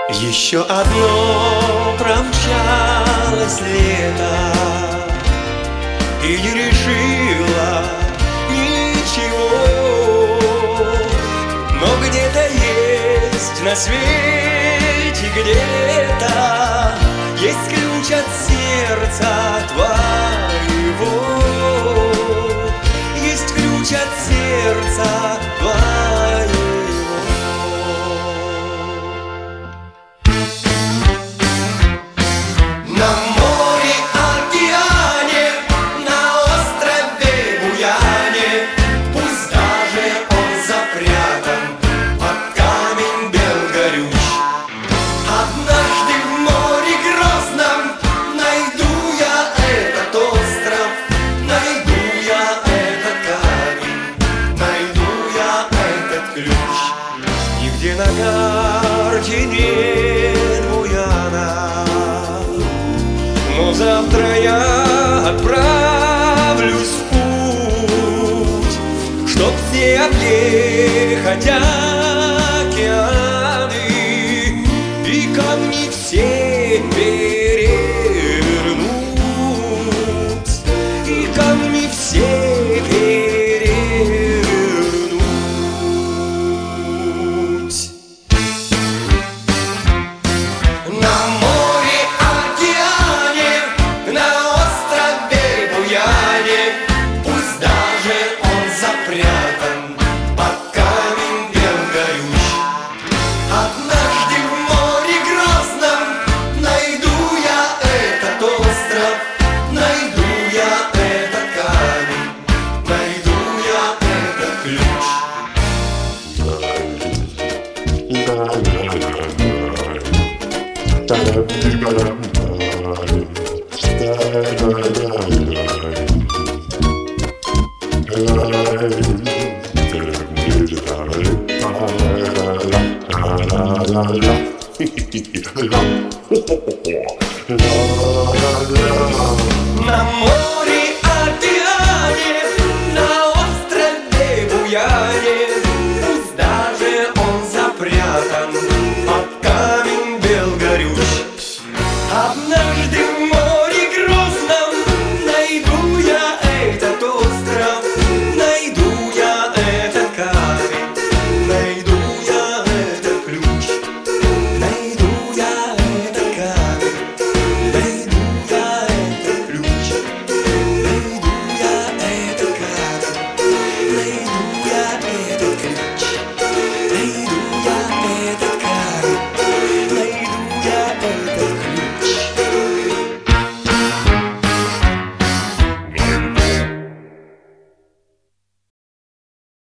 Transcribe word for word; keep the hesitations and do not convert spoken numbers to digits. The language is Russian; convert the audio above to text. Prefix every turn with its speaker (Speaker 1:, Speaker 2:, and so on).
Speaker 1: Еще одно промчалось лето, и не решила ничего. Но где-то есть на свете, где-то есть ключ от сердца твоего. Есть ключ от сердца твоего. На море, океане, на острове Буяне, пусть даже он запрятан под камень Белгорюч. Однажды в море Грозном найду я этот остров, найду я этот камень, найду я этот ключ. Нигде на карте нет Буяна, но завтра я отправлюсь в путь, чтоб все объехать океаны и камни все перевернуть, и камни все перевернуть. На море, океане, на острове Буяне, пусть даже он запрятан под камень Белгорюч. Однажды в море Грозном найду я этот остров, найду я этот камень, найду я этот ключ. На море